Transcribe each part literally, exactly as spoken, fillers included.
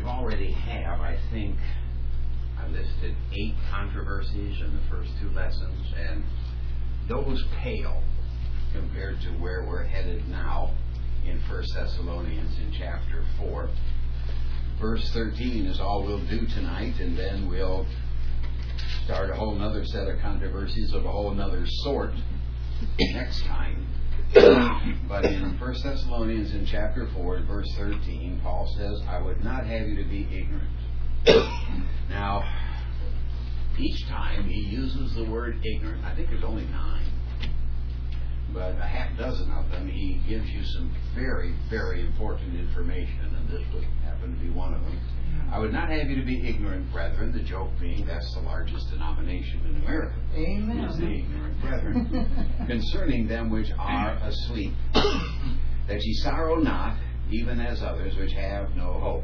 we've already have, I think, I listed eight controversies in the first two lessons, and those pale compared to where we're headed now in First Thessalonians in chapter four. Verse thirteen is all we'll do tonight, and then we'll start a whole other set of controversies of a whole other sort next time. But in First Thessalonians in chapter four, verse thirteen, Paul says, I would not have you to be ignorant. Now, each time he uses the word ignorant, I think there's only nine, but a half dozen of them, he gives you some very, very important information, and this would happen to be one of them. I would not have you to be ignorant, brethren, the joke being that's the largest denomination in America. Amen. Is the ignorant brethren, concerning them which are asleep, that ye sorrow not, even as others which have no hope.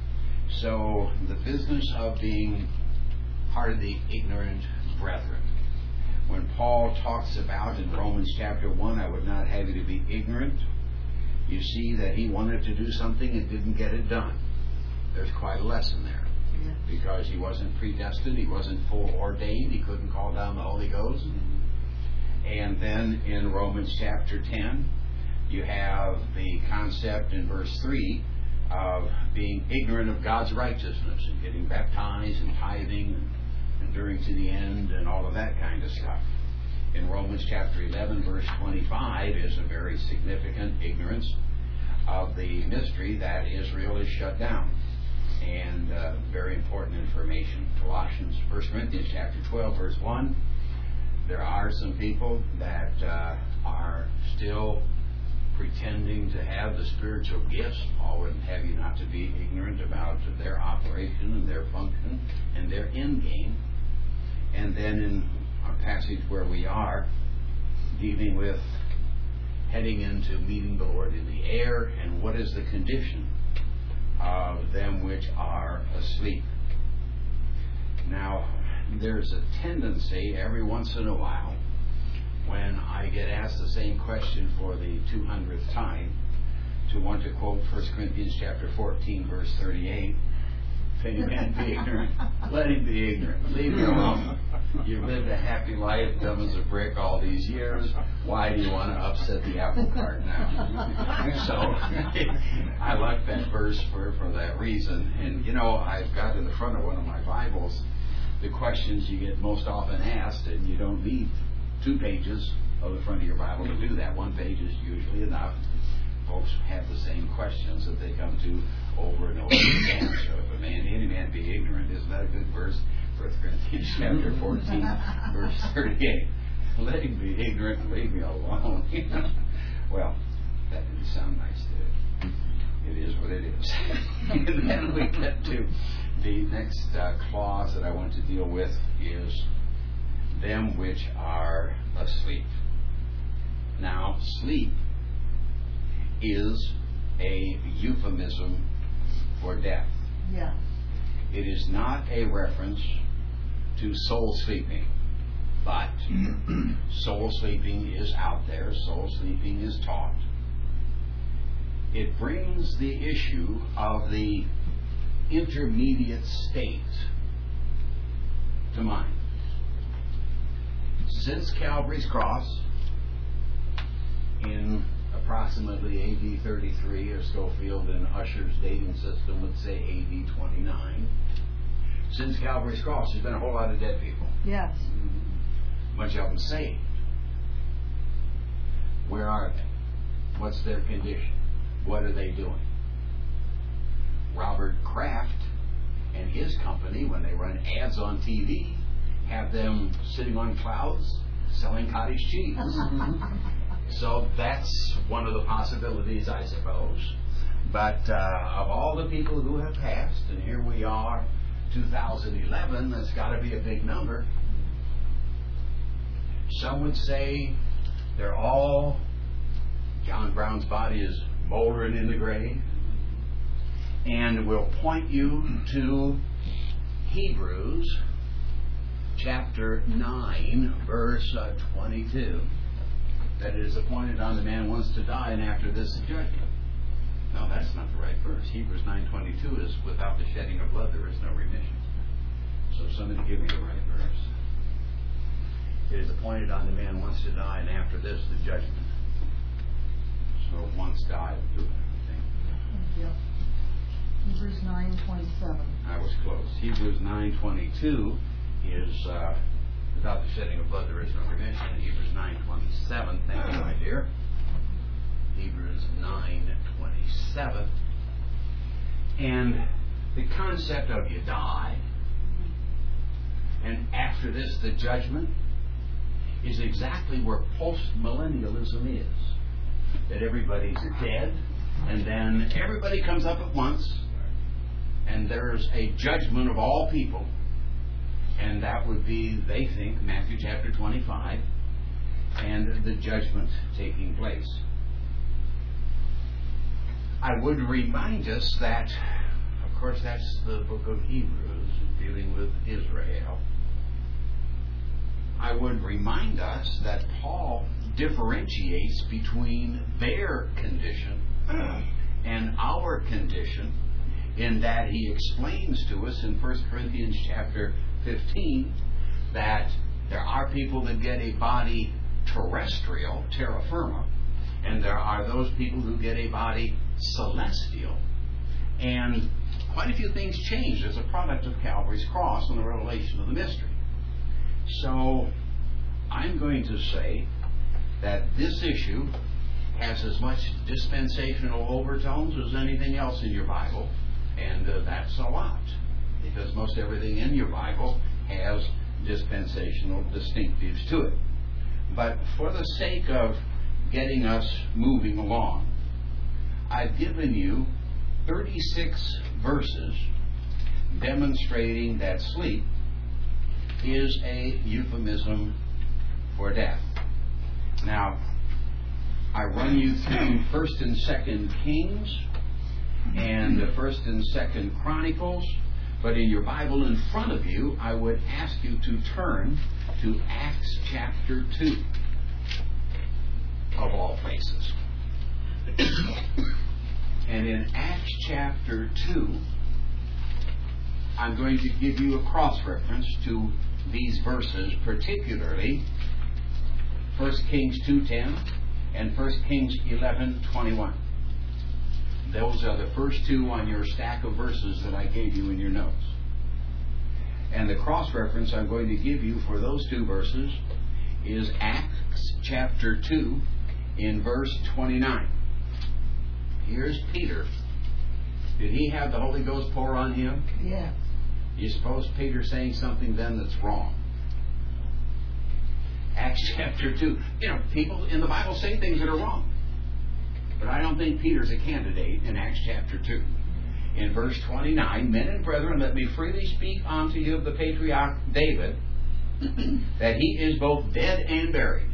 So the business of being part of the ignorant brethren. When Paul talks about in Romans chapter one, I would not have you to be ignorant, you see that he wanted to do something and didn't get it done. There's quite a lesson there. Yeah. Because he wasn't predestined, he wasn't foreordained, he couldn't call down the Holy Ghost. Mm-hmm. And then in Romans chapter ten, you have the concept in verse three of being ignorant of God's righteousness and getting baptized and tithing and enduring to the end and all of that kind of stuff. In Romans chapter eleven, verse twenty-five is a very significant ignorance of the mystery that Israel is shut down. And uh, very important information. Colossians, First Corinthians chapter twelve, verse one. There are some people that uh, are still pretending to have the spiritual gifts. Paul wouldn't have you not to be ignorant about their operation and their function and their end game. And then in our passage where we are, dealing with heading into meeting the Lord in the air, and what is the condition of them which are asleep. Now, there's a tendency every once in a while when I get asked the same question for the two hundredth time to want to quote First Corinthians chapter fourteen, verse thirty-eight. If any man be ignorant, let him be ignorant. Leave him alone. You've lived a happy life, dumb as a brick all these years. Why do you want to upset the apple cart now? So, I like that verse for, for that reason. And, you know, I've got in the front of one of my Bibles the questions you get most often asked, and you don't need two pages of the front of your Bible to do that. One page is usually enough. Folks have the same questions that they come to over and over again. So if a man, any man be ignorant, isn't that a good verse? First Corinthians chapter fourteen, verse thirty-eight. Let him be ignorant and leave me alone. Well, that didn't sound nice, did it? It is what it is. And then we get to the next uh, clause that I want to deal with is them which are asleep. Now, sleep is a euphemism for death. Yeah. It is not a reference to soul sleeping, but soul sleeping is out there, soul sleeping is taught. It brings the issue of the intermediate state to mind. Since Calvary's cross in approximately A D thirty-three, or Schofield and Usher's dating system would say A D twenty-nine. Since Calvary's cross, there's been a whole lot of dead people. Yes. A bunch of them saved. Where are they? What's their condition? What are they doing? Robert Kraft and his company, when they run ads on T V, have them sitting on clouds selling cottage cheese. So that's one of the possibilities, I suppose. But uh, of all the people who have passed, and here we are, two thousand eleven, that's got to be a big number. Some would say they're all, John Brown's body is moldering in the grave. And we'll point you to Hebrews chapter nine, verse uh, twenty-two. That it is appointed on the man once to die, and after this the judgment. No, that's not the right verse. Hebrews nine twenty-two is, without the shedding of blood, there is no remission. So somebody give me the right verse. It is appointed on the man once to die, and after this, the judgment. So once died, do it, I think. Yep. Hebrews nine twenty-seven. I was close. Hebrews nine twenty-two is, uh, without the shedding of blood, there is no remission. Hebrews nine twenty-seven, thank you, my dear. Hebrews nine twenty-seven. And the concept of you die, and after this, the judgment, is exactly where post-millennialism is. That everybody's dead, and then everybody comes up at once, and there's a judgment of all people. And that would be, they think, Matthew chapter twenty-five, and the judgment taking place. I would remind us that, of course, that's the book of Hebrews, dealing with Israel. I would remind us that Paul differentiates between their condition and our condition, in that he explains to us in First Corinthians chapter fifteen that there are people that get a body terrestrial, terra firma, and there are those people who get a body celestial. And quite a few things changed as a product of Calvary's cross and the revelation of the mystery. So I'm going to say that this issue has as much dispensational overtones as anything else in your Bible, and uh, that's a lot, because most everything in your Bible has dispensational distinctives to it. But for the sake of getting us moving along, I've given you thirty-six verses demonstrating that sleep is a euphemism for death. Now, I run you through First and Second Kings and the First and Second Chronicles, but in your Bible in front of you, I would ask you to turn to Acts chapter two, of all places. And in Acts chapter two, I'm going to give you a cross-reference to these verses, particularly First Kings two ten and First Kings eleven twenty-one. Those are the first two on your stack of verses that I gave you in your notes. And the cross-reference I'm going to give you for those two verses is Acts chapter two in verse twenty-nine. Here's Peter. Did he have the Holy Ghost pour on him? Yes. You suppose Peter's saying something then that's wrong? Acts chapter two. You know, people in the Bible say things that are wrong. But I don't think Peter's a candidate in Acts chapter two. In verse twenty-nine, men and brethren, let me freely speak unto you of the patriarch David, that he is both dead and buried.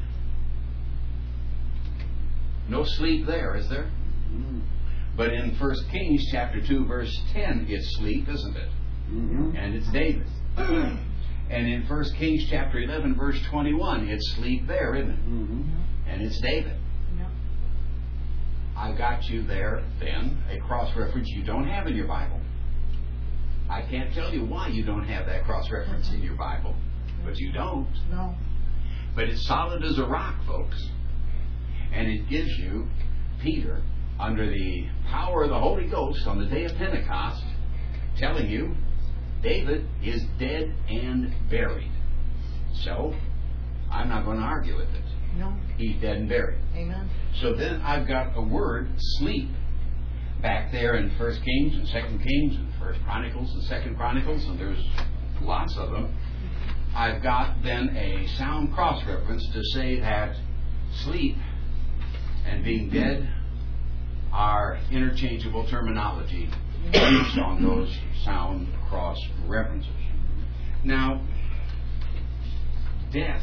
No sleep there, is there? Mm-hmm. But in First Kings chapter two, verse ten, it's sleep, isn't it? Mm-hmm. And it's David. And in First Kings chapter eleven, verse twenty-one, it's sleep there, isn't it? Mm-hmm. And it's David. Yep. I got you there, then, a cross-reference you don't have in your Bible. I can't tell you why you don't have that cross-reference in your Bible, but you don't. No. But it's solid as a rock, folks. And it gives you Peter, under the power of the Holy Ghost on the day of Pentecost, telling you David is dead and buried. So, I'm not going to argue with it. No. He's dead and buried. Amen. So then I've got a word, sleep, back there in First Kings and Second Kings and First Chronicles and Second Chronicles, and there's lots of them. I've got then a sound cross-reference to say that sleep and being dead are interchangeable terminology based on those sound cross references. Now, death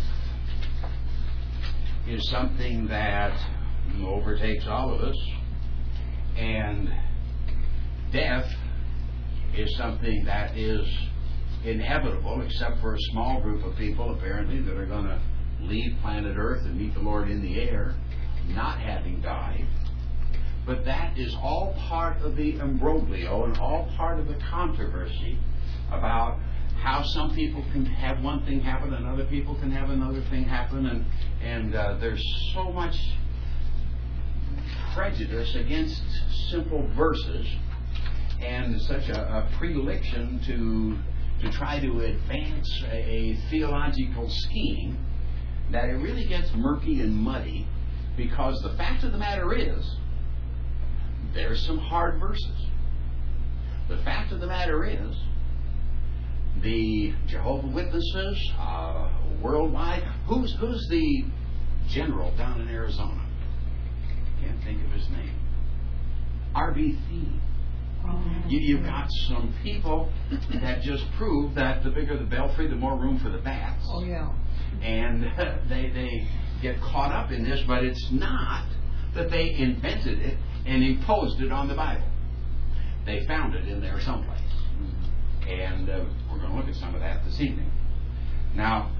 is something that overtakes all of us, and death is something that is inevitable, except for a small group of people apparently that are going to leave planet Earth and meet the Lord in the air, not having died. But that is all part of the imbroglio and all part of the controversy about how some people can have one thing happen and other people can have another thing happen, and and uh, there's so much prejudice against simple verses and such a, a predilection to to try to advance a, a theological scheme that it really gets murky and muddy, because the fact of the matter is there's some hard verses. The fact of the matter is the Jehovah's Witnesses uh, worldwide, who's who's the general down in Arizona? Can't think of his name. R B C. Oh, you, you've got some people that just prove that the bigger the belfry, the more room for the bats. Oh, yeah. And uh, they they get caught up in this, but it's not that they invented it and imposed it on the Bible. They found it in there someplace. And uh, we're going to look at some of that this evening. Now,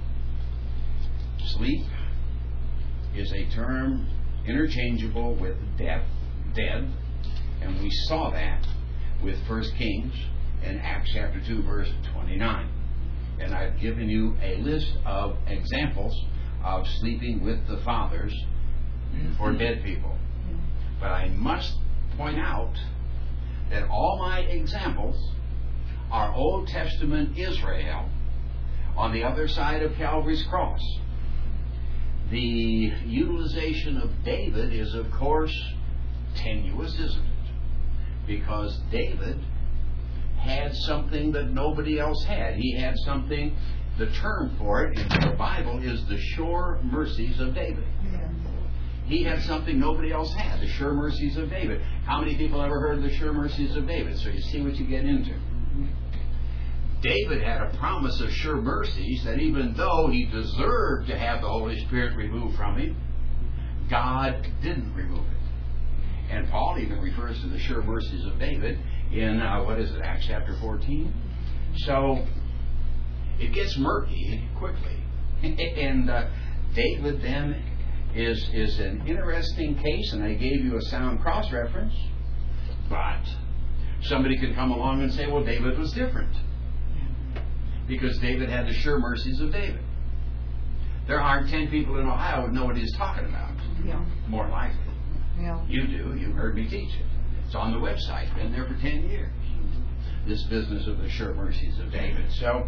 sleep is a term interchangeable with death, dead, and we saw that with First Kings and Acts chapter two, verse twenty-nine. And I've given you a list of examples of sleeping with the fathers for dead people. But I must point out that all my examples are Old Testament Israel on the other side of Calvary's cross. The utilization of David is, of course, tenuous, isn't it? Because David had something that nobody else had. He had something, the term for it in the Bible is the sure mercies of David. Yeah. He had something nobody else had, the sure mercies of David. How many people ever heard of the sure mercies of David? So you see what you get into. David had a promise of sure mercies that even though he deserved to have the Holy Spirit removed from him, God didn't remove it. And Paul even refers to the sure mercies of David in, uh, what is it, Acts chapter fourteen? So it gets murky quickly. and uh, David then is, is an interesting case, and I gave you a sound cross-reference, but somebody could come along and say, well, David was different, because David had the sure mercies of David. There aren't ten people in Ohio who know what he's talking about. Yeah. More likely. Yeah. You do. You've heard me teach it. It's on the website. Been there for ten years. This business of the sure mercies of David. So,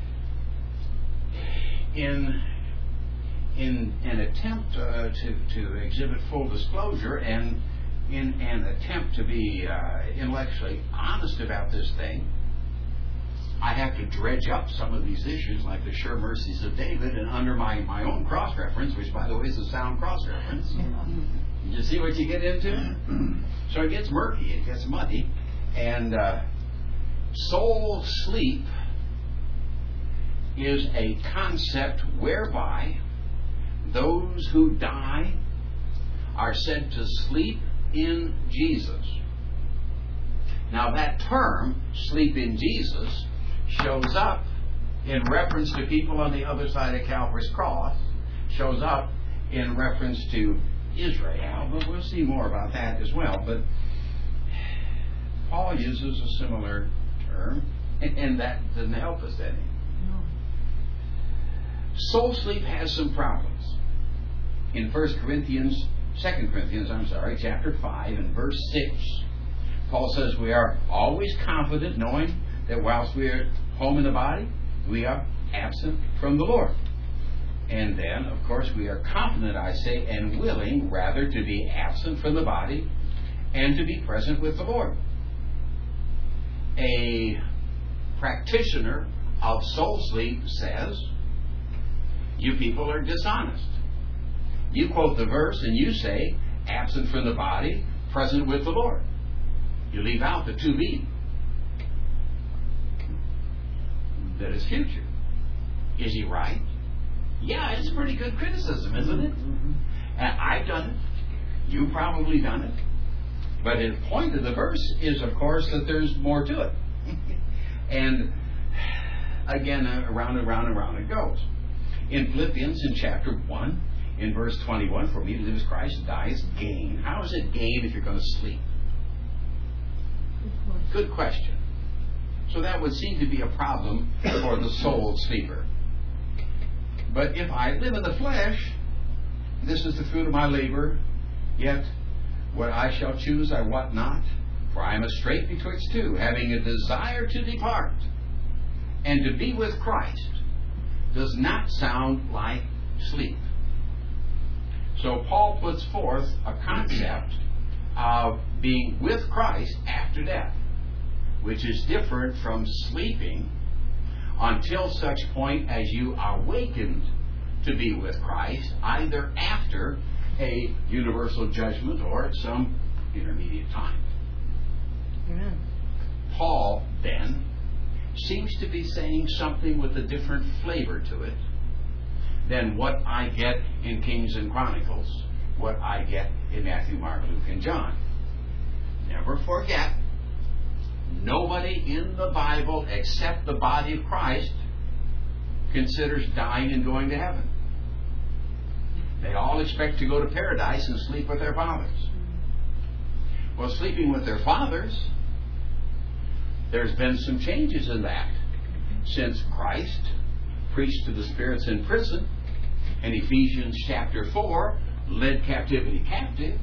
in in an attempt uh, to, to exhibit full disclosure and in an attempt to be uh, intellectually honest about this thing, I have to dredge up some of these issues like the sure mercies of David, and under my, my own cross-reference, which by the way is a sound cross-reference, you see what you get into? So it gets murky, it gets muddy, and uh, soul sleep is a concept whereby those who die are said to sleep in Jesus. Now that term, sleep in Jesus, shows up in reference to people on the other side of Calvary's cross, shows up in reference to Israel, but we'll see more about that as well. But Paul uses a similar term, and that doesn't help us any. No. Soul sleep has some problems. In First Corinthians, Second Corinthians, I'm sorry, chapter five and verse six, Paul says we are always confident, knowing that whilst we are home in the body, we are absent from the Lord. And then, of course, we are confident, I say, and willing rather to be absent from the body and to be present with the Lord. A practitioner of soul sleep says, you people are dishonest. You quote the verse and you say, absent from the body, present with the Lord. You leave out the to be. That is future. Is he right? Yeah, it's a pretty good criticism, isn't it? Mm-hmm. And I've done it. You've probably done it. But the point of the verse is, of course, that there's more to it. And again, around and around and around it goes. In Philippians, in chapter one in verse twenty-one, for me to live is Christ, to die is gain. How is it gain if you're going to sleep? Good question. So that would seem to be a problem for the soul sleeper. But if I live in the flesh, this is the fruit of my labor, yet what I shall choose I wot not, for I am a strait betwixt two, having a desire to depart and to be with Christ does not sound like sleep. So Paul puts forth a concept of being with Christ after death, which is different from sleeping until such point as you are awakened to be with Christ, either after a universal judgment or at some intermediate time. Amen. Paul, then, seems to be saying something with a different flavor to it than what I get in Kings and Chronicles, what I get in Matthew, Mark, Luke, and John. Never forget, nobody in the Bible except the body of Christ considers dying and going to heaven. They all expect to go to paradise and sleep with their fathers. Well, sleeping with their fathers, there's been some changes in that since Christ preached to the spirits in prison, and Ephesians chapter four led captivity captive.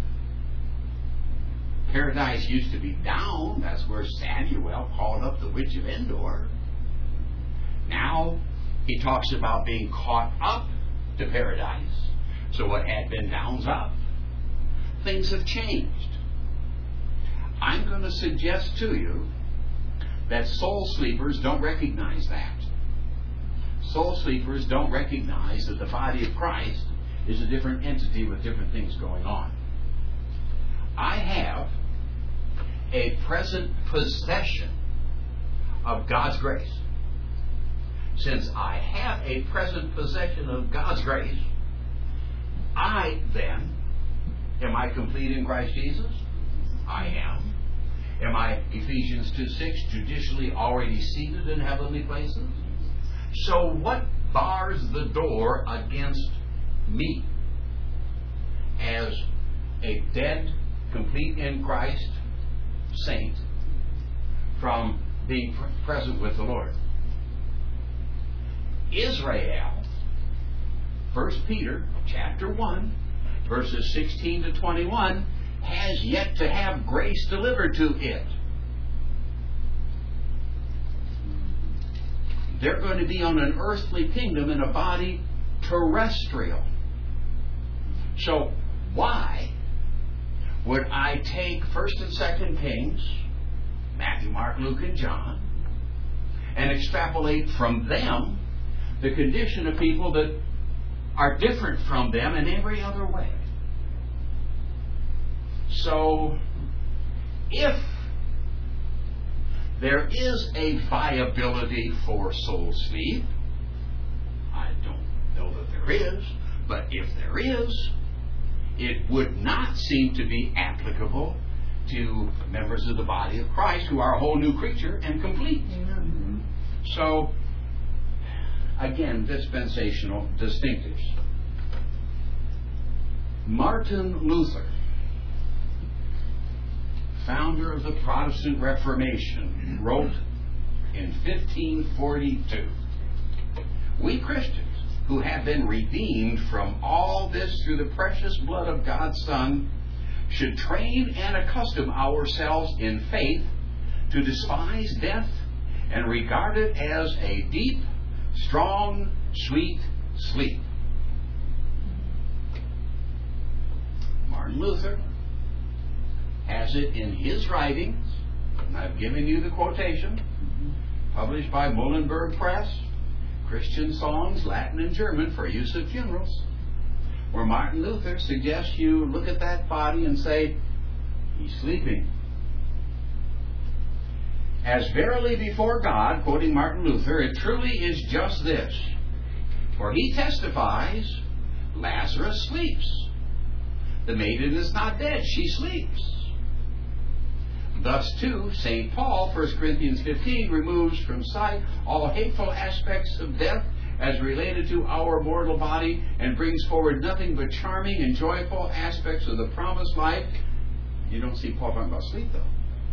Paradise used to be down. That's where Samuel called up the witch of Endor. Now he talks about being caught up to paradise. So what had been down's up. Things have changed. I'm going to suggest to you that soul sleepers don't recognize that. Soul sleepers don't recognize that the body of Christ is a different entity with different things going on. I have a present possession of God's grace. Since I have a present possession of God's grace, I then, am I complete in Christ Jesus? I am. Am I, Ephesians two six, judicially already seated in heavenly places? So what bars the door against me as a dead, complete in Christ saint from being present with the Lord? Israel, First Peter chapter one, verses sixteen to twenty-one, has yet to have grace delivered to it. They're going to be on an earthly kingdom in a body terrestrial. So why would I take First and Second Kings, Matthew, Mark, Luke, and John, and extrapolate from them the condition of people that are different from them in every other way? So, if there is a viability for soul sleep, I don't know that there is, but if there is, it would not seem to be applicable to members of the body of Christ who are a whole new creature and complete. Amen. So, again, dispensational distinctives. Martin Luther, founder of the Protestant Reformation, wrote in fifteen forty-two, "We Christians, who have been redeemed from all this through the precious blood of God's Son, should train and accustom ourselves in faith to despise death and regard it as a deep, strong, sweet sleep." Martin Luther has it in his writings, and I've given you the quotation, published by Muhlenberg Press, Christian Songs, Latin and German for use at funerals, where Martin Luther suggests you look at that body and say, he's sleeping. "As verily before God," quoting Martin Luther, "it truly is just this, for he testifies, Lazarus sleeps. The maiden is not dead, she sleeps." Thus, too, Saint Paul, First Corinthians fifteen, removes from sight all hateful aspects of death as related to our mortal body and brings forward nothing but charming and joyful aspects of the promised life. You don't see Paul talking about sleep, though.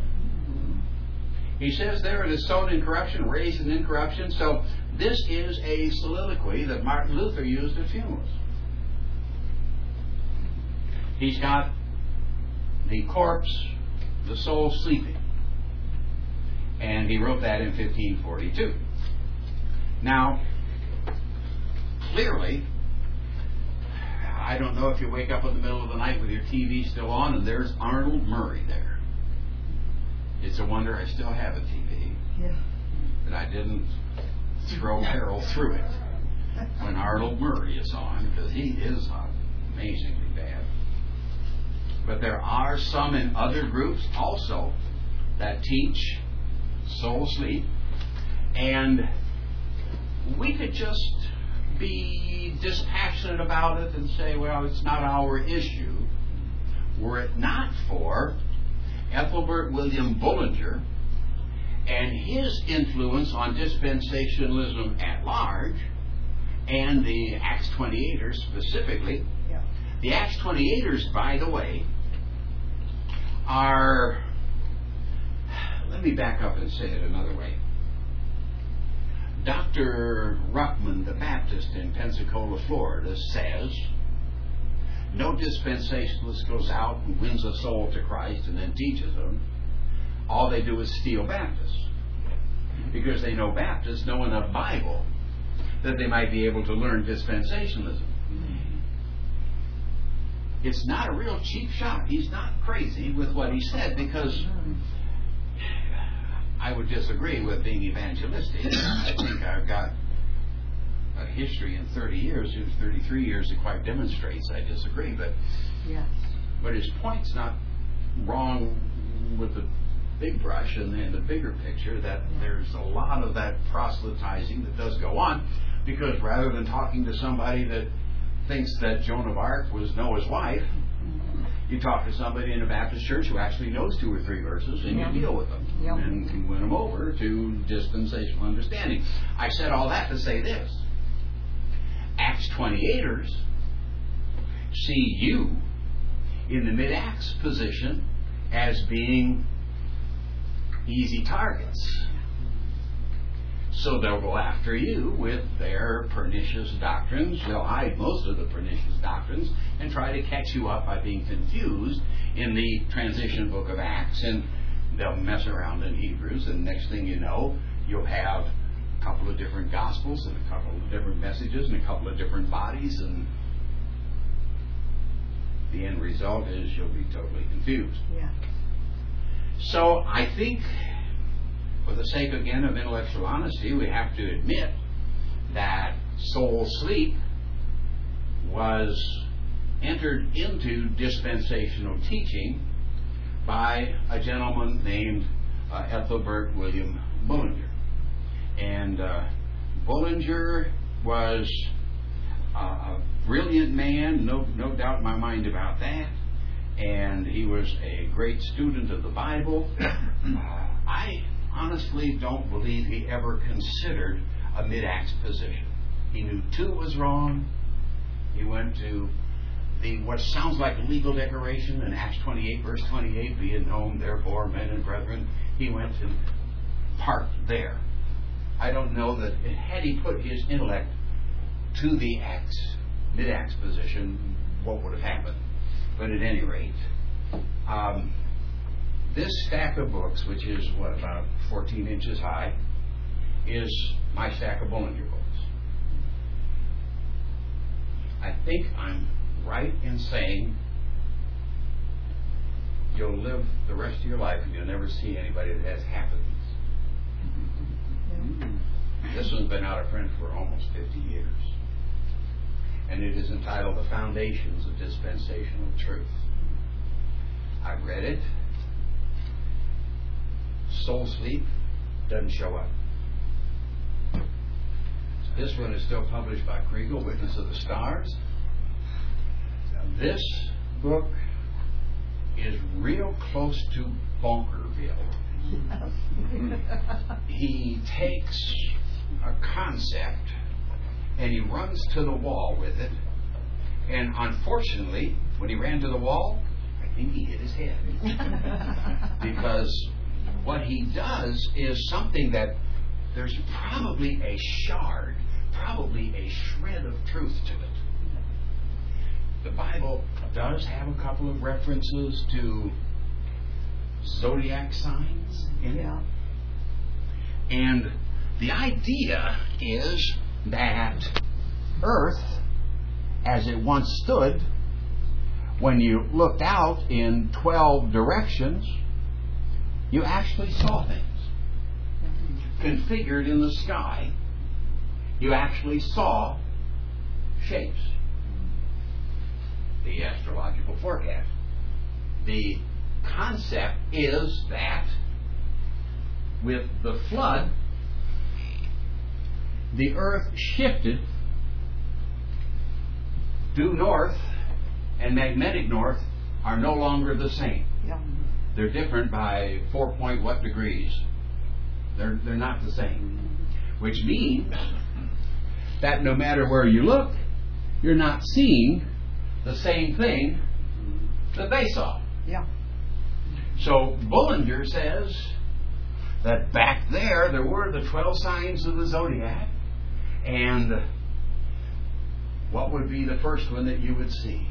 He says there, it is sown in corruption, raised in incorruption. So this is a soliloquy that Martin Luther used at funerals. He's got the corpse, the soul sleeping. And he wrote that in fifteen forty-two. Now, clearly, I don't know if you wake up in the middle of the night with your T V still on and there's Arnold Murray there. It's a wonder I still have a T V. Yeah. That I didn't throw Harold through it when Arnold Murray is on, because he is amazingly bad. But there are some in other groups also that teach soul sleep, and we could just be dispassionate about it and say, well, it's not our issue, were it not for Ethelbert William Bullinger and his influence on dispensationalism at large, and the Acts twenty-eighters specifically. Yeah. The Acts twenty-eighters, by the way, are, let me back up and say it another way. Doctor Ruckman, the Baptist in Pensacola, Florida, says no dispensationalist goes out and wins a soul to Christ and then teaches them. All they do is steal Baptists, because they know Baptists know enough Bible that they might be able to learn dispensationalism. It's not a real cheap shot. He's not crazy with what he said, because I would disagree with being evangelistic. I think I've got a history in thirty years, thirty-three years, that quite demonstrates I disagree. But Yes. but his point's not wrong with the big brush and then the bigger picture, that there's a lot of that proselytizing that does go on, because rather than talking to somebody that thinks that Joan of Arc was Noah's wife, you talk to somebody in a Baptist church who actually knows two or three verses, and Yep. you deal with them Yep. and can win them over to dispensational understanding. I said all that to say this. Acts twenty-eighters see you in the mid-Acts position as being easy targets. So they'll go after you with their pernicious doctrines. They'll hide most of the pernicious doctrines and try to catch you up by being confused in the transition book of Acts. And they'll mess around in Hebrews, and next thing you know, you'll have a couple of different gospels and a couple of different messages and a couple of different bodies, and the end result is you'll be totally confused. Yeah. So I think, for the sake, again, of intellectual honesty, we have to admit that soul sleep was entered into dispensational teaching by a gentleman named uh, Ethelbert William Bullinger. And uh, Bullinger was uh, a brilliant man, no, no doubt in my mind about that. And he was a great student of the Bible. Uh, I honestly don't believe he ever considered a mid-Acts position. He knew two was wrong. He went to the what sounds like a legal declaration in Acts twenty-eight, verse twenty-eight, be it known, therefore, men and brethren. He went and parked there. I don't know that had he put his intellect to the Acts, mid-Acts position, what would have happened. But at any rate, um, this stack of books, which is, what, about fourteen inches high, is my stack of Bullinger books. I think I'm right in saying you'll live the rest of your life and you'll never see anybody that has half of these. Yeah. This one's been out of print for almost fifty years. And it is entitled The Foundations of Dispensational Truth. I've read it. Soul sleep doesn't show up. This one is still published by Kriegel, Witness of the Stars. This book is real close to Bunkerville. Yes. He takes a concept and he runs to the wall with it. And unfortunately, when he ran to the wall, I think he hit his head. Because what he does is something that there's probably a shard, probably a shred of truth to it. The Bible does have a couple of references to zodiac signs in it. And the idea is that Earth, as it once stood, when you looked out in twelve directions, you actually saw things configured in the sky. You actually saw shapes. The astrological forecast. The concept is that with the flood, the earth shifted due north, and magnetic north are no longer the same. Yeah. They're different by four point what degrees. They're they're not the same. Which means that no matter where you look, you're not seeing the same thing that they saw. Yeah. So Bullinger says that back there there were the twelve signs of the zodiac, and what would be the first one that you would see?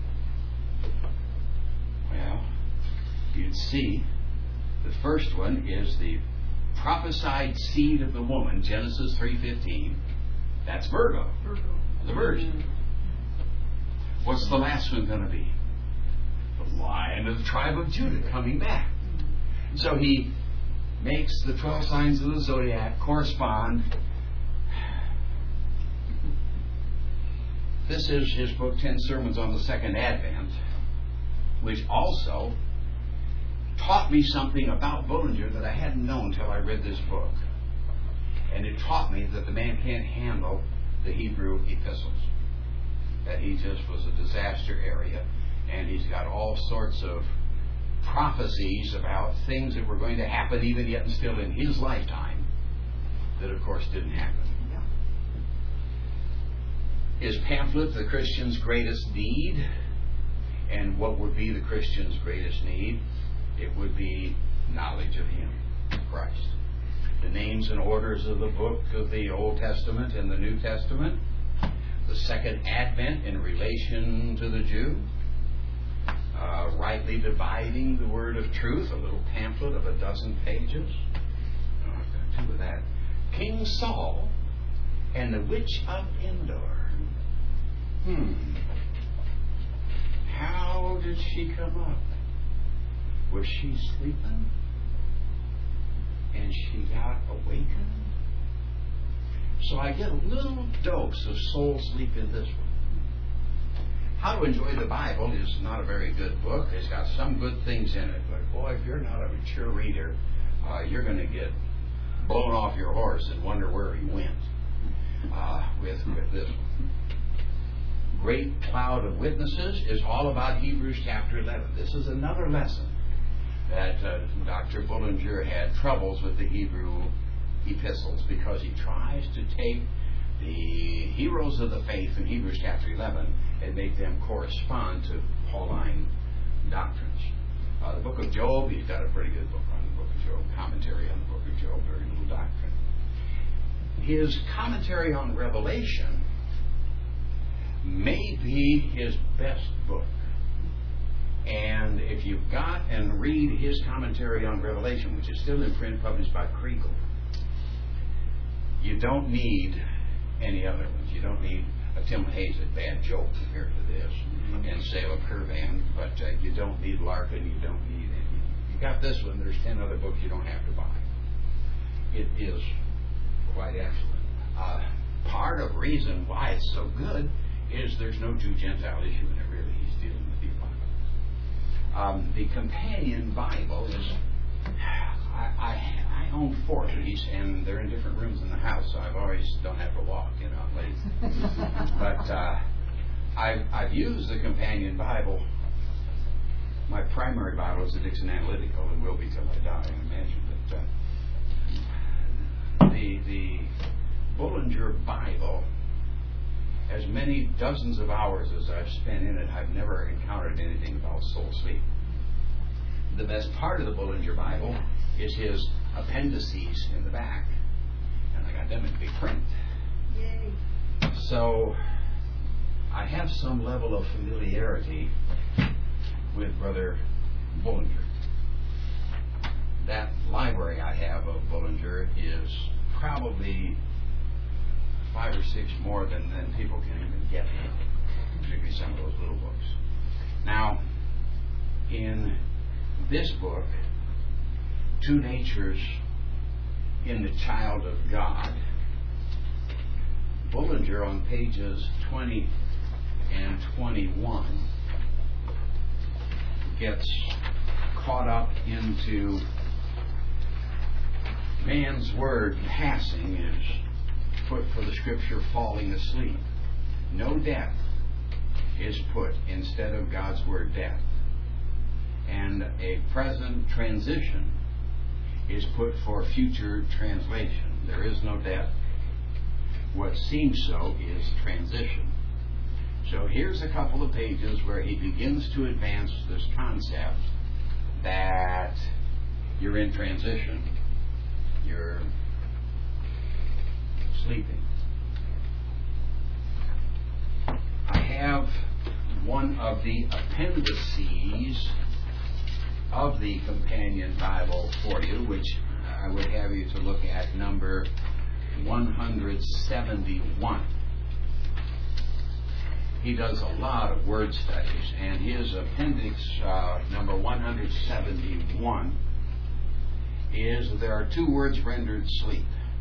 Well, you'd see the first one is the prophesied seed of the woman, Genesis three fifteen. That's Virgo, Virgo. the Virgin. What's the last one going to be? The Lion of the tribe of Judah coming back. So he makes the twelve signs of the zodiac correspond. This is his book, Ten Sermons on the Second Advent, which also taught me something about Bullinger that I hadn't known until I read this book. And it taught me that the man can't handle the Hebrew epistles. That he just was a disaster area. And he's got all sorts of prophecies about things that were going to happen even yet and still in his lifetime that, of course, didn't happen. His pamphlet, The Christian's Greatest Need, and what would be the Christian's greatest need? It would be knowledge of Him, Christ. The names and orders of the book of the Old Testament and the New Testament. The Second Advent in relation to the Jew. Uh, rightly dividing the word of truth, a little pamphlet of a dozen pages. Oh, I've got two of that. King Saul and the Witch of Endor. Hmm. How did she come up? Was she sleeping? And she got awakened? So I get a little dose of soul sleep in this one. How to Enjoy the Bible is not a very good book. It's got some good things in it. But boy, if you're not a mature reader, uh, you're going to get blown off your horse and wonder where he went uh, with, with this one. Great Cloud of Witnesses is all about Hebrews chapter eleven. This is another lesson that uh, Doctor Bullinger had troubles with the Hebrew epistles because he tries to take the heroes of the faith in Hebrews chapter eleven and make them correspond to Pauline doctrines. Uh, the book of Job, he's got a pretty good book on the book of Job, commentary on the book of Job, very little doctrine. His commentary on Revelation may be his best book. And if you've got and read his commentary on Revelation, which is still in print, published by Kriegel, you don't need any other ones. You don't need a Tim Hayes, a bad joke compared to this, and Salem Curvan, but uh, you don't need Larkin, you don't need any. You got this one, there's ten other books you don't have to buy. It is quite excellent. Uh, part of the reason why it's so good is there's no Jew-Gentile issue in it, really. He's dealing with the Bible. Um, the companion Bible is, I, I, I own four of these, and they're in different rooms in the house, so I've always don't have to walk, you know, I'm lazy. But uh, I've, I've used the companion Bible. My primary Bible is the Dixon Analytical, and will be till I die, I imagine. But uh, the, the Bullinger Bible as many dozens of hours as I've spent in it, I've never encountered anything about soul sleep. The best part of the Bullinger Bible is his appendices in the back. And I got them in big print. Yay. So I have some level of familiarity with Brother Bullinger. That library I have of Bullinger is probably five or six more than, than people can even get, particularly some of those little books. Now, in this book, Two Natures in the Child of God, Bullinger on pages twenty and twenty-one gets caught up into man's word passing is put for the scripture falling asleep. No death is put instead of God's word death. And a present transition is put for future translation. There is no death. What seems so is transition. So here's a couple of pages where he begins to advance this concept that you're in transition. You're sleeping. I have one of the appendices of the Companion Bible for you, which I would have you to look at, number one hundred seventy-one. He does a lot of word studies, and his appendix uh, number one hundred seventy-one is there are two words rendered sleep.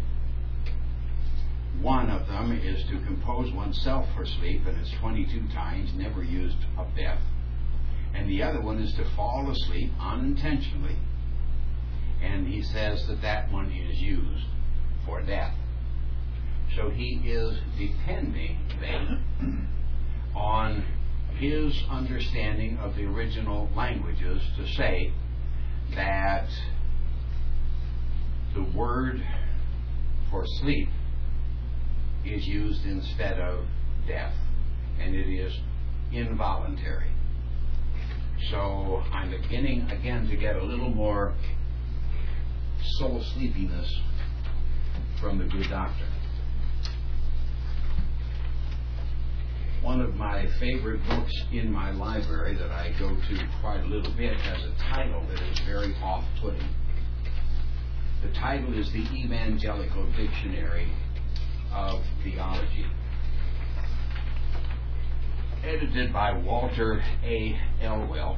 One of them is to compose oneself for sleep, and it's twenty-two times, never used of death. And the other one is to fall asleep unintentionally. And he says that that one is used for death. So he is depending then on his understanding of the original languages to say that the word for sleep is used instead of death, and it is involuntary. So I'm beginning again to get a little more soul sleepiness from the good doctor. One of my favorite books in my library that I go to quite a little bit has a title that is very off-putting. The title is The Evangelical Dictionary of Theology, edited by Walter A. Elwell.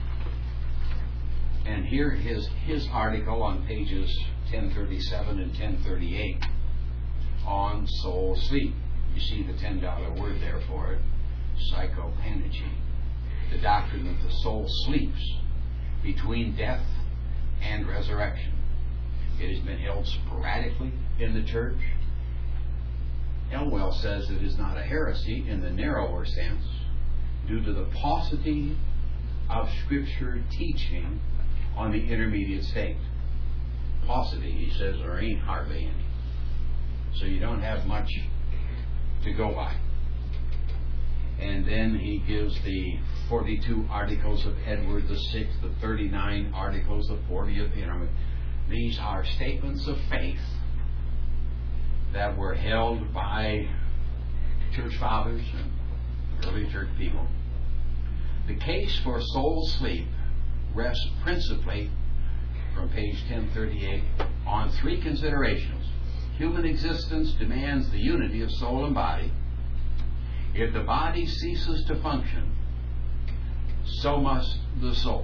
And here is his article on pages ten thirty-seven and ten thirty-eight on soul sleep. You see the ten dollar word there for it, psychopanagy. The doctrine that the soul sleeps between death and resurrection. It has been held sporadically in the church. Elwell says it is not a heresy in the narrower sense due to the paucity of Scripture teaching on the intermediate state. Paucity, he says, there ain't hardly any. So you don't have much to go by. And then he gives the forty-two articles of Edward the Sixth, the thirty-nine articles, the fortieth. You know, these are statements of faith that were held by church fathers and early church people. The case for soul sleep rests principally, from page ten thirty-eight, on three considerations. Human existence demands the unity of soul and body. If the body ceases to function, so must the soul.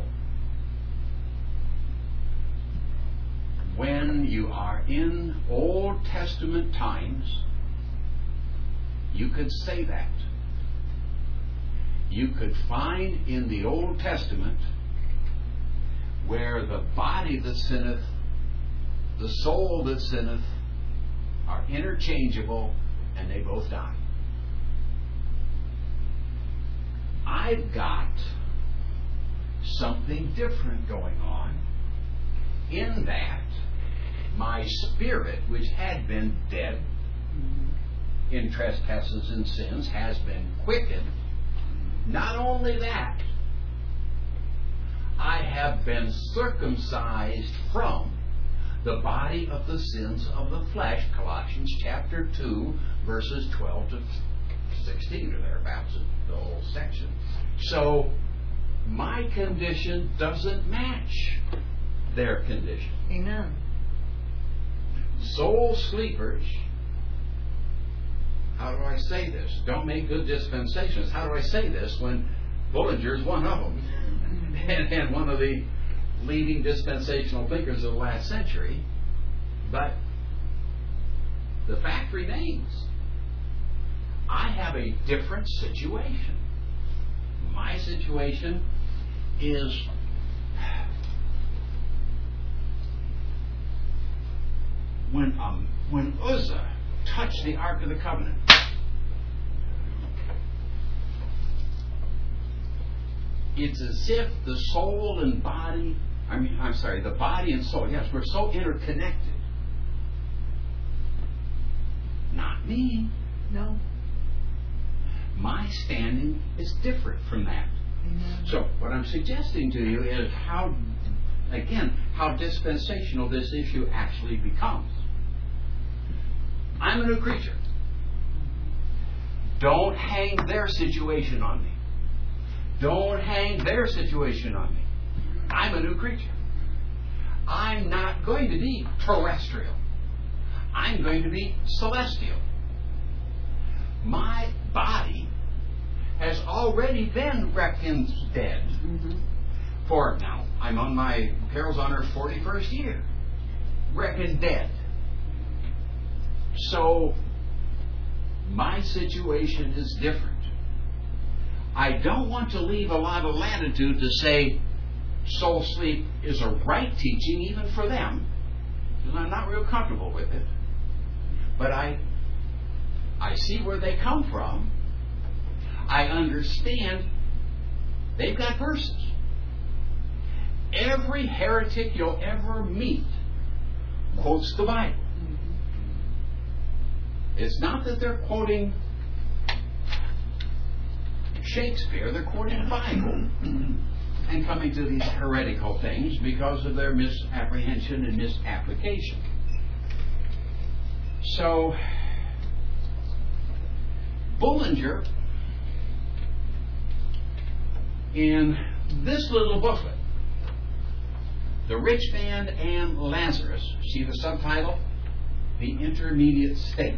When you are in Old Testament times, you could say that. You could find in the Old Testament where the body that sinneth, the soul that sinneth, are interchangeable, and they both die. I've got something different going on in that my spirit, which had been dead, in trespasses and sins has been quickened. Not only that, I have been circumcised from the body of the sins of the flesh, Colossians chapter two, verses twelve to sixteen, or thereabouts, the whole section. So, my condition doesn't match their condition. Amen. Soul sleepers, how do I say this? Don't make good dispensations. How do I say this when Bullinger's one of them? and, and one of the leading dispensational thinkers of the last century. But the fact remains, I have a different situation. My situation is when um, when Uzzah touched the Ark of the Covenant, it's as if the soul and body, I mean, I'm sorry, the body and soul, yes, we're so interconnected. Not me. No. My standing is different from that. Amen. So, what I'm suggesting to you is how, again, how dispensational this issue actually becomes. I'm a new creature. Don't hang their situation on me. Don't hang their situation on me. I'm a new creature. I'm not going to be terrestrial. I'm going to be celestial. My body has already been reckoned dead. Mm-hmm. For now, I'm on my, Carol's on her forty-first year. Reckoned dead. So, my situation is different. I don't want to leave a lot of latitude to say soul sleep is a right teaching even for them, because I'm not real comfortable with it. But I, I see where they come from. I understand they've got verses. Every heretic you'll ever meet quotes the Bible. It's not that they're quoting Shakespeare, they're quoting the Bible and coming to these heretical things because of their misapprehension and misapplication. So, Bullinger, in this little booklet, The Rich Man and Lazarus, see the subtitle? The Intermediate State.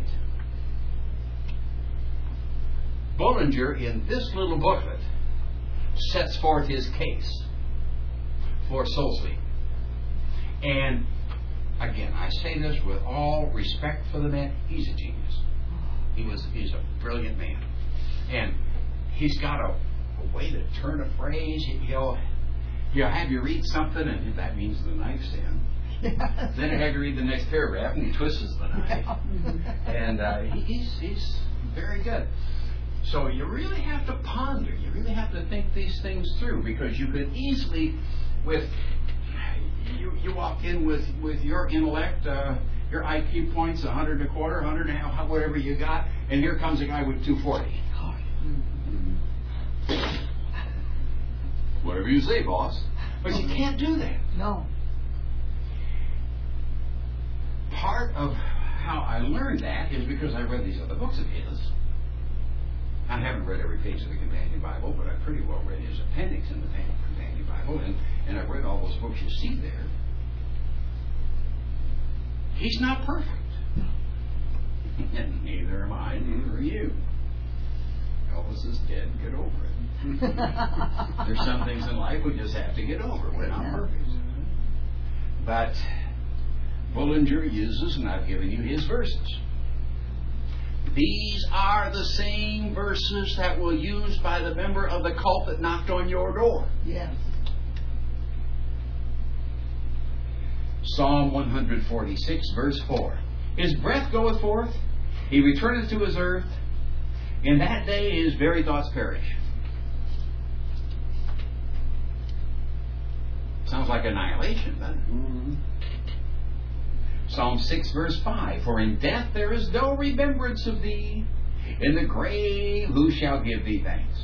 Bullinger, in this little booklet, sets forth his case for soul sleep. And again, I say this with all respect for the man. He's a genius. He was he's a brilliant man. And he's got a, a way to turn a phrase. He'll, he'll have you read something, and that means the knife's in. Then he'll have you read the next paragraph, and he twists the knife. And uh, he, he's, he's very good. So you really have to ponder. You really have to think these things through, because you could easily, with you, you walk in with, with your intellect, uh, your I Q points, a hundred and a quarter, a hundred and a half, whatever you got, and here comes a guy with two forty. Whatever you say, boss. But you can't do that. No. Part of how I learned that is because I read these other books of his. I haven't read every page of the Companion Bible, but I pretty well read his appendix in the Companion Bible, and, and I've read all those books you see there. He's not perfect. And neither am I, neither are you. Elvis is dead, get over it. There's some things in life we just have to get over. We're not perfect. But Bullinger uses, and I've given you his verses. These are the same verses that were used by the member of the cult that knocked on your door. Yes. Psalm one forty-six, verse four. His breath goeth forth, he returneth to his earth. In that day his very thoughts perish. Sounds like annihilation, doesn't it? Mm-hmm. Psalm six, verse five. For in death there is no remembrance of thee. In the grave who shall give thee thanks?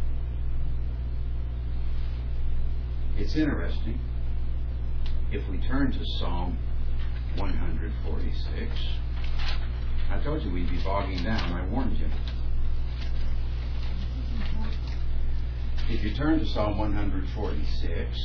It's interesting. If we turn to Psalm one forty-six, I told you we'd be bogging down. I warned you. If you turn to Psalm one forty-six,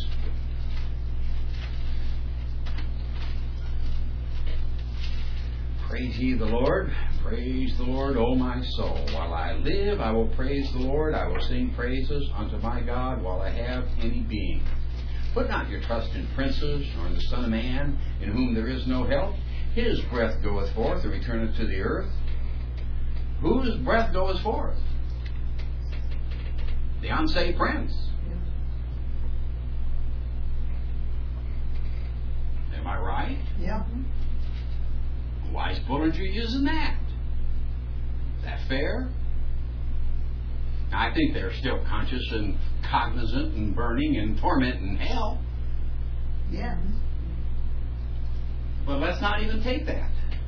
praise ye the Lord, praise the Lord, O my soul. While I live, I will praise the Lord. I will sing praises unto my God while I have any being. Put not your trust in princes, nor in the Son of Man, in whom there is no help. His breath goeth forth, and returneth to the earth. Whose breath goeth forth? The unsaved prince. Am I right? Yeah. Why is Bullinger using that? Is that fair? Now, I think they're still conscious and cognizant and burning and torment in hell. Yeah. But let's not even take that.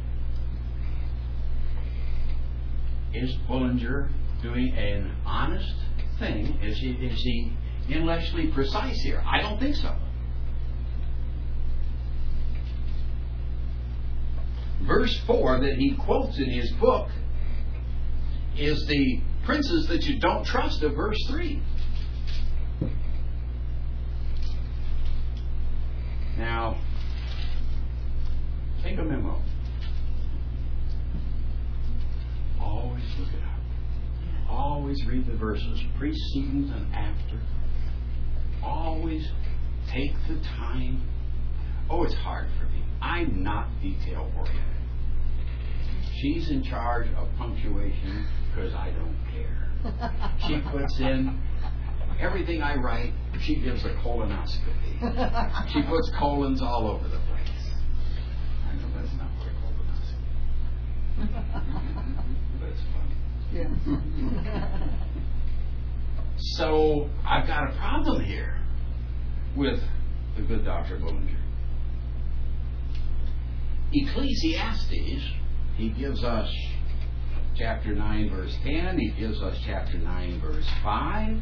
Is Bullinger doing an honest thing? Is he, is he intellectually precise here? I don't think so. Verse four that he quotes in his book is the princes that you don't trust of verse three. Now, take a memo. Always look it up. Always read the verses, preceding and after. Always take the time. Oh, it's hard for me. I'm not detail oriented. She's in charge of punctuation because I don't care. She puts in everything I write. She gives a colonoscopy. She puts colons all over the place. I know that's not what a colonoscopy. But it's funny. Yeah. So I've got a problem here with the good Doctor Bullinger. Ecclesiastes, he gives us chapter nine, verse ten. He gives us chapter nine, verse five.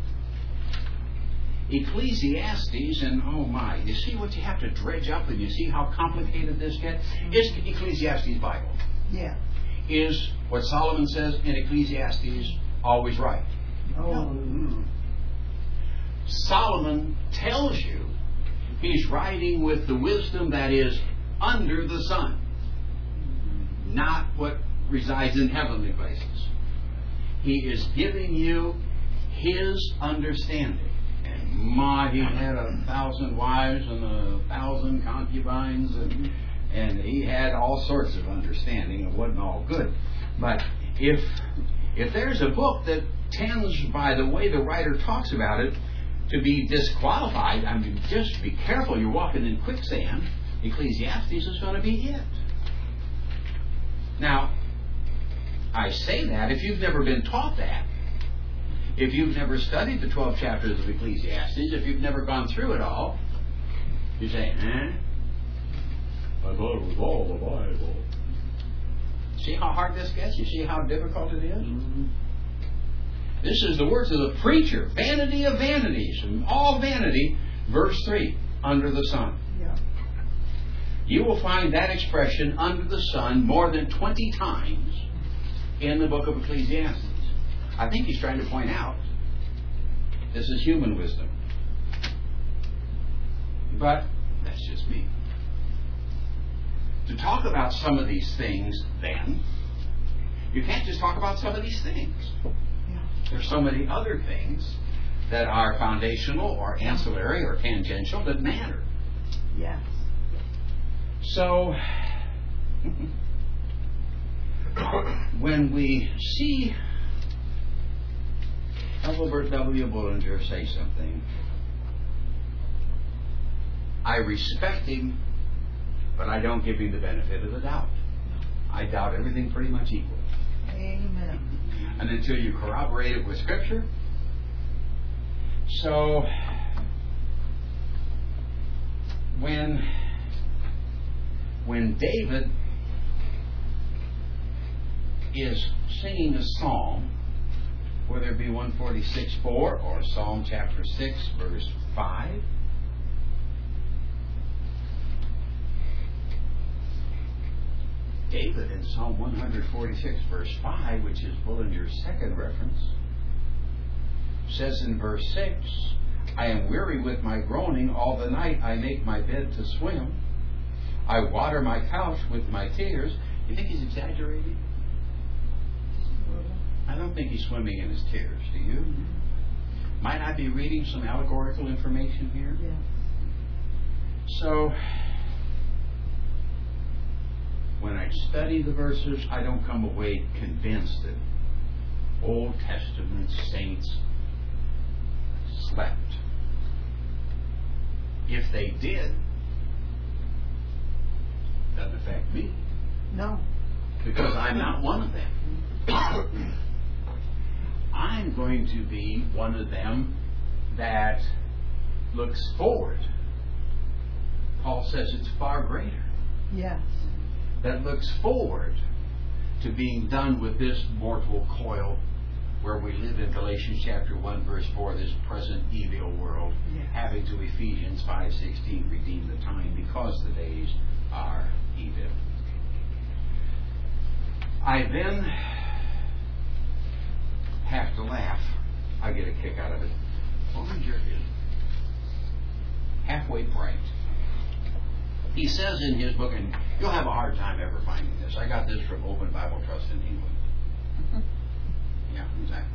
Ecclesiastes, and oh my, you see what you have to dredge up, and you see how complicated this gets? Is Ecclesiastes Bible? Yeah. Is what Solomon says in Ecclesiastes always right? Oh. No. Solomon tells you he's writing with the wisdom that is under the sun, not what resides in heavenly places. He is giving you his understanding. And my, he had a thousand wives and a thousand concubines, and and he had all sorts of understanding. It wasn't all good. But if if there's a book that tends, by the way the writer talks about it, to be disqualified, I mean, just be careful. You're walking in quicksand. Ecclesiastes is going to be it. Now, I say that if you've never been taught that, if you've never studied the twelve chapters of Ecclesiastes, if you've never gone through it all, you say, eh? I thought it was all the Bible. See how hard this gets? You see how difficult it is? Mm-hmm. This is the words of the preacher, vanity of vanities, and all vanity, verse three, under the sun. Yeah. You will find that expression, under the sun, more than twenty times in the book of Ecclesiastes. I think he's trying to point out this is human wisdom. But that's just me. To talk about some of these things, then, you can't just talk about some of these things. There's so many other things that are foundational or ancillary or tangential that matter. Yes. So, when we see Engelbert W. Bullinger say something, I respect him, but I don't give him the benefit of the doubt. I doubt everything pretty much equally. Amen. And until you corroborate it with Scripture. So, when when David is singing a psalm, whether it be one forty-six four or Psalm chapter six, verse five, David in Psalm one forty-six, verse five, which is Bullinger's second reference, says in verse six, I am weary with my groaning. All the night I make my bed to swim. I water my couch with my tears. You think he's exaggerating? I don't think he's swimming in his tears. Do you? Mm-hmm. Might I be reading some allegorical information here? Yes. So, when I study the verses, I don't come away convinced that Old Testament saints slept. If they did, doesn't affect me. No. Because I'm not one of them. I'm going to be one of them that looks forward. Paul says it's far greater. Yes. That looks forward to being done with this mortal coil where we live in Galatians chapter one, verse four, this present evil world, yes. having to Ephesians five sixteen redeem the time because the days are evil. I then have to laugh. I get a kick out of it. Bullinger is halfway bright. He says in his book, and you'll have a hard time ever finding this. I got this from Open Bible Trust in England. Yeah, exactly.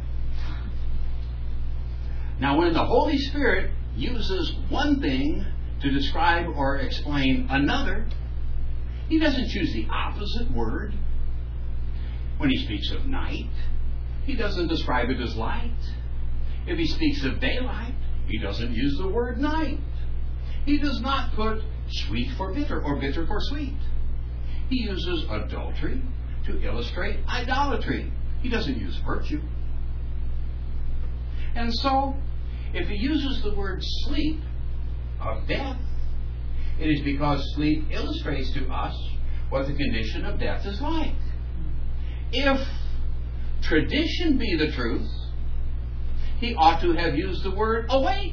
Now, when the Holy Spirit uses one thing to describe or explain another, He doesn't choose the opposite word. When He speaks of night, He doesn't describe it as light. If He speaks of daylight, He doesn't use the word night. He does not put sweet for bitter or bitter for sweet. He uses adultery to illustrate idolatry. He doesn't use virtue. And so, if He uses the word sleep of death, it is because sleep illustrates to us what the condition of death is like. If tradition be the truth, He ought to have used the word awake.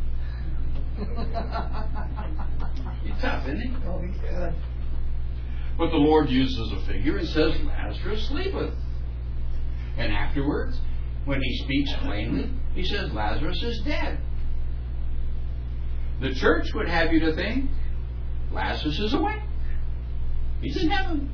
It's tough, isn't it? Oh, yeah. But the Lord uses a figure and says, Lazarus sleepeth. And afterwards, when He speaks plainly, He says, Lazarus is dead. The church would have you to think, Lazarus is awake. He's in heaven.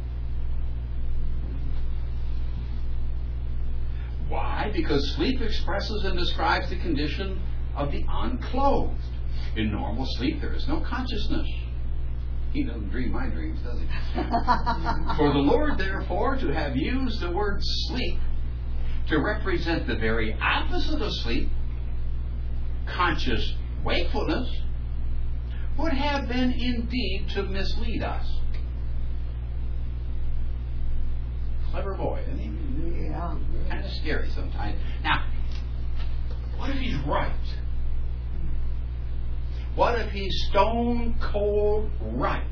Why? Because sleep expresses and describes the condition of the unclothed. In normal sleep, there is no consciousness. He doesn't dream my dreams, does He? For the Lord, therefore, to have used the word sleep to represent the very opposite of sleep, conscious wakefulness, would have been indeed to mislead us. Clever boy, isn't he? Yeah. Kind of scary sometimes. Now, what if he's right? What if he's stone cold right?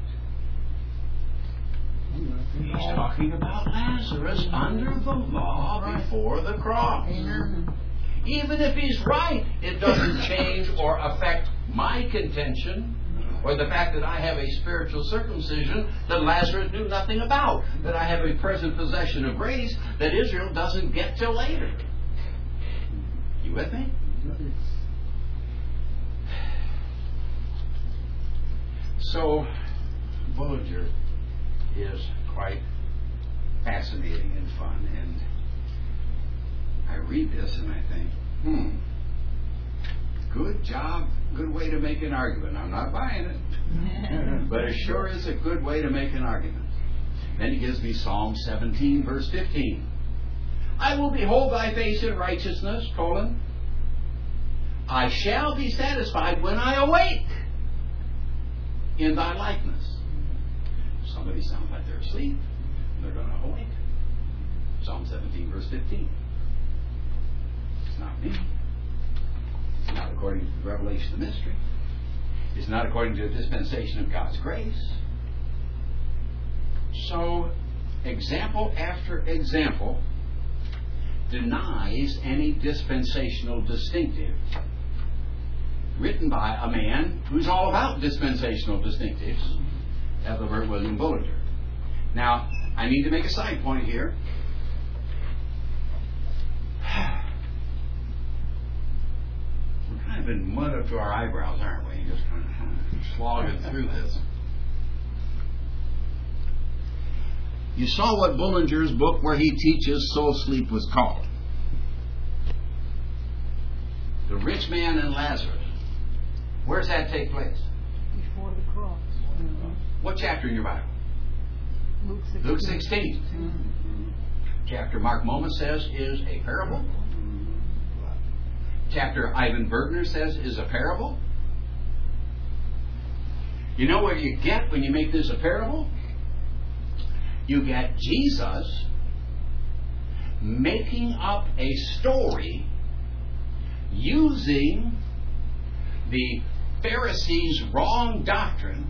He's talking about Lazarus under the law before the cross. Amen. Even if he's right, it doesn't change or affect my contention or the fact that I have a spiritual circumcision that Lazarus knew nothing about, that I have a present possession of grace that Israel doesn't get till later. You with me? So, Bullinger is quite fascinating and fun, and I read this and I think, hmm, good job, good way to make an argument. I'm not buying it, but it sure is a good way to make an argument. Then he gives me Psalm seventeen, verse fifteen. I will behold thy face in righteousness, colon. I shall be satisfied when I awake in thy likeness. Somebody sounds like they're asleep. They're going to awake. Psalm seventeen, verse fifteen. It's not me. It's not according to the revelation of the mystery. It's not according to the dispensation of God's grace. So, example after example denies any dispensational distinctive, written by a man who's all about dispensational distinctives, Ethelbert William Bullinger. Now, I need to make a side point here. We're kind of in mud up to our eyebrows, aren't we? Just kind of slogging through this. You saw what Bullinger's book where he teaches soul sleep was called. The Rich Man and Lazarus. Where does that take place? Before the cross. Mm-hmm. What chapter in your Bible? Luke sixteen. Luke sixteen. Mm-hmm. Chapter Mark Moment says is a parable. Chapter Ivan Bergner says is a parable. You know what you get when you make this a parable? You get Jesus making up a story using the Pharisees' wrong doctrine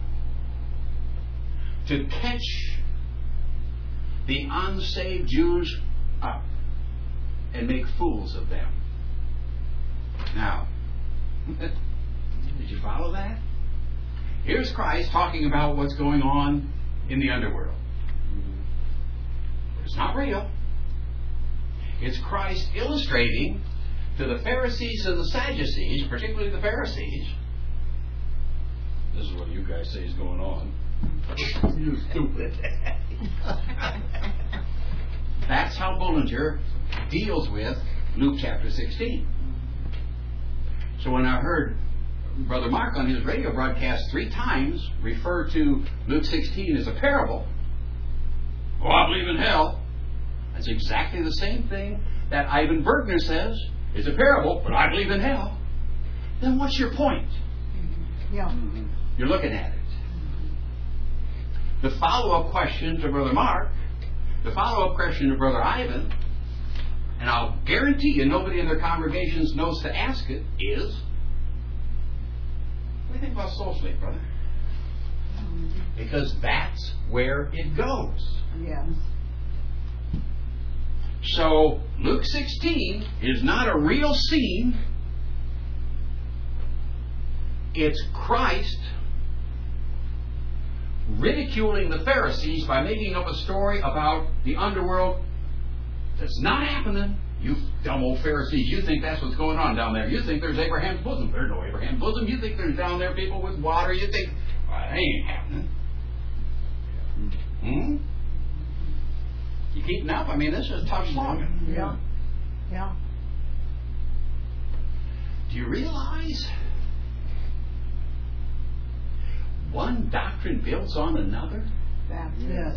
to catch the unsaved Jews up and make fools of them. Now, did you follow that? Here's Christ talking about what's going on in the underworld. It's not real. It's Christ illustrating to the Pharisees and the Sadducees, particularly the Pharisees, this is what you guys say is going on. You stupid. That's how Bullinger deals with Luke chapter sixteen. So when I heard Brother Mark on his radio broadcast three times refer to Luke sixteen as a parable, oh, I believe in hell. That's exactly the same thing that Ivan Bergner says is a parable, but I believe in hell. Then what's your point? Yeah. You're looking at it. The follow-up question to Brother Mark, the follow-up question to Brother Ivan, and I'll guarantee you nobody in their congregations knows to ask it, is, what do you think about soul sleep, brother? Because that's where it goes. Yes. So, Luke sixteen is not a real scene. It's Christ ridiculing the Pharisees by making up a story about the underworld that's not happening. You dumb old Pharisees, you think that's what's going on down there. You think there's Abraham's bosom. There's no Abraham's bosom. You think there's down there people with water. You think, well, that ain't happening. Hmm? You keeping up? I mean, this is tough slogging. Yeah. Yeah. Do you realize one doctrine builds on another? That's it.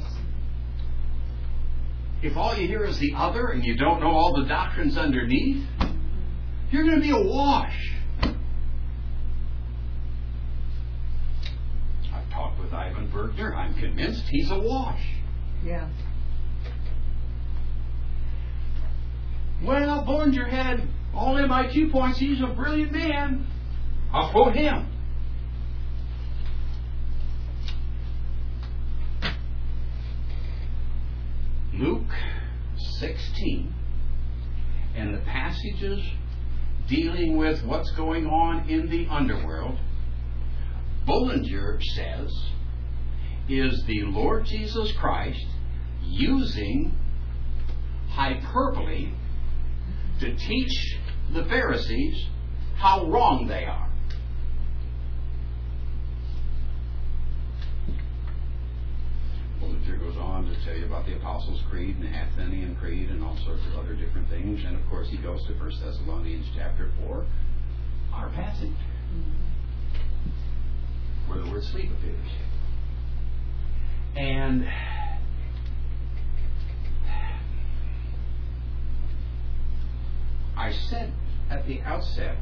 If all you hear is the other and you don't know all the doctrines underneath, you're going to be awash. I've talked with Ivan Bergner. I'm convinced he's awash. Yes. Well, Bullinger had all M I Q points. He's a brilliant man. I'll quote him. Luke sixteen and the passages dealing with what's going on in the underworld, Bullinger says, is the Lord Jesus Christ using hyperbole to teach the Pharisees how wrong they are. Bullinger goes on to tell you about the Apostles' Creed and the Athenian Creed and all sorts of other different things. And of course he goes to First Thessalonians chapter four, our passage, where the word sleep appears. And I said at the outset,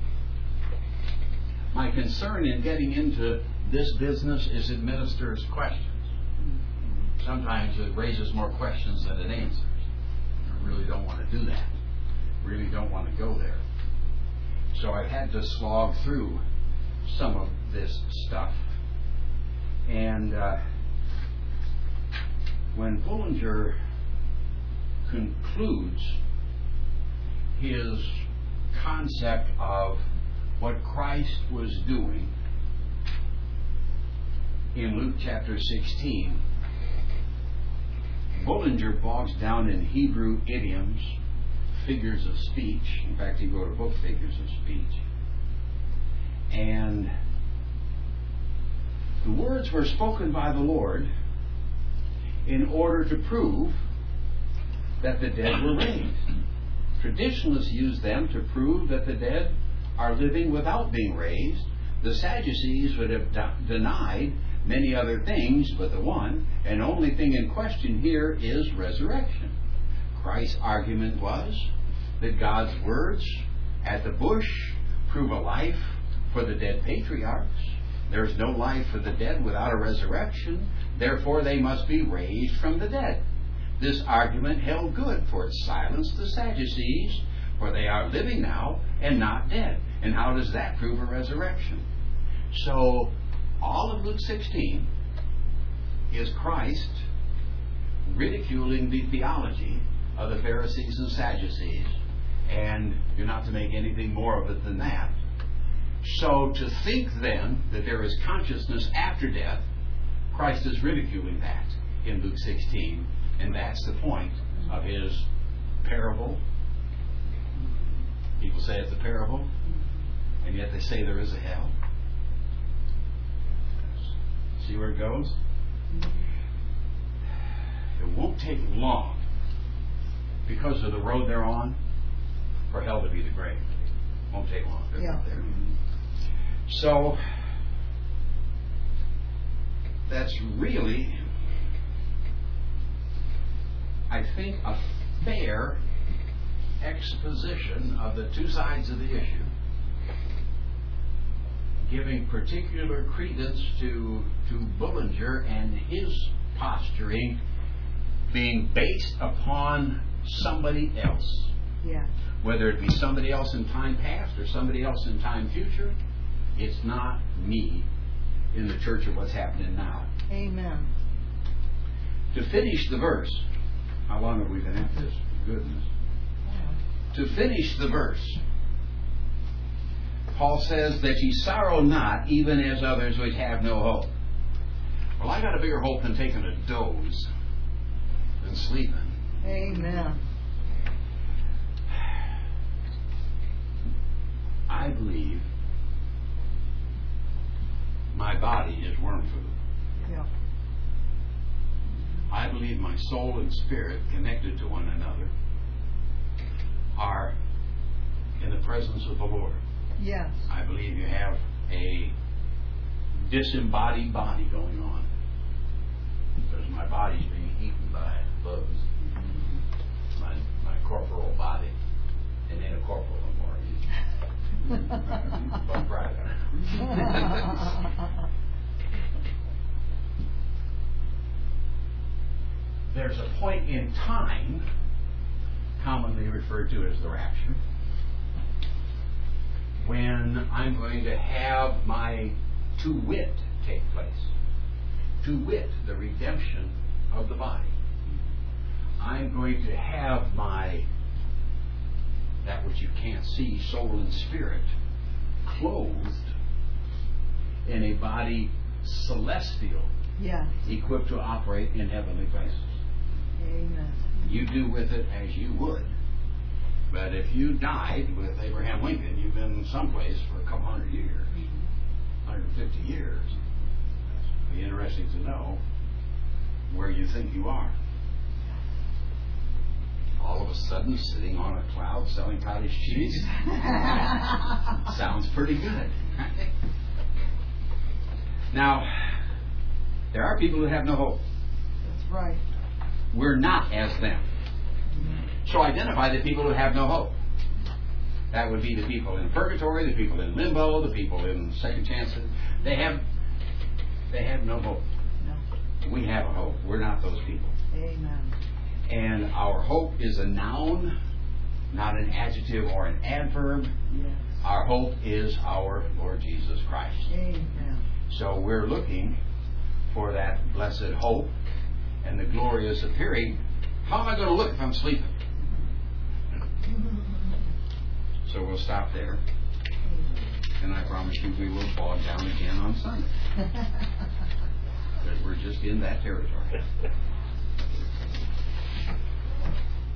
my concern in getting into this business is it ministers questions. Sometimes it raises more questions than it answers. I really don't want to do that. Really don't want to go there. So I've had to slog through some of this stuff. And uh, when Bullinger concludes his concept of what Christ was doing in Luke chapter sixteen, Bullinger bogs down in Hebrew idioms, figures of speech. In fact, he wrote a book, Figures of Speech. And the words were spoken by the Lord in order to prove that the dead were raised. Traditionalists use them to prove that the dead are living without being raised. The Sadducees would have de- denied many other things, but the one and only thing in question here is resurrection. Christ's argument was that God's words at the bush prove a life for the dead patriarchs. There's no life for the dead without a resurrection. Therefore, they must be raised from the dead. This argument held good, for it silenced the Sadducees, for they are living now and not dead. And how does that prove a resurrection? So, all of Luke sixteen is Christ ridiculing the theology of the Pharisees and Sadducees, and you're not to make anything more of it than that. So to think then that there is consciousness after death, Christ is ridiculing that in Luke sixteen, and that's the point of his parable. People say it's a parable, and yet they say there is a hell. See where it goes? It won't take long, because of the road they're on, for hell to be the grave. It won't take long. Yeah. There. So, that's really, I think, a fair exposition of the two sides of the issue, giving particular credence to, to Bullinger and his posturing being based upon somebody else. Yeah. Whether it be somebody else in time past or somebody else in time future, it's not me in the church of what's happening now. Amen. To finish the verse, how long have we been at this? Goodness. Yeah. To finish the verse, Paul says that ye sorrow not, even as others which have no hope. Well, I got a bigger hope than taking a doze than sleeping. Amen. I believe my body is worm food. Yeah. I believe my soul and spirit, connected to one another, are in the presence of the Lord. Yes. I believe you have a disembodied body going on, because my body's being eaten by bugs. My my corporal body, and ain't a corporal no more. Bug private. There's a point in time, commonly referred to as the rapture, when I'm going to have my to wit take place. To wit, the redemption of the body. I'm going to have my, that which you can't see, soul and spirit, clothed in a body celestial, Yes. equipped to operate in heavenly places. Amen. You do with it as you would. But if you died with Abraham Lincoln, you've been someplace for a couple hundred years, one hundred fifty years. It'd be interesting to know where you think you are. All of a sudden, sitting on a cloud selling cottage cheese? Sounds pretty good. Now, there are people who have no hope. That's right. We're not as them. So identify the people who have no hope. That would be the people in purgatory, the people in limbo, the people in second chances. They have they have no hope. No. We have a hope. We're not those people. Amen. And our hope is a noun, not an adjective or an adverb. Yes. Our hope is our Lord Jesus Christ. Amen. So we're looking for that blessed hope and the glory is appearing, how am I going to look if I'm sleeping? So we'll stop there. And I promise you we will bog down again on Sunday. Because we're just in that territory.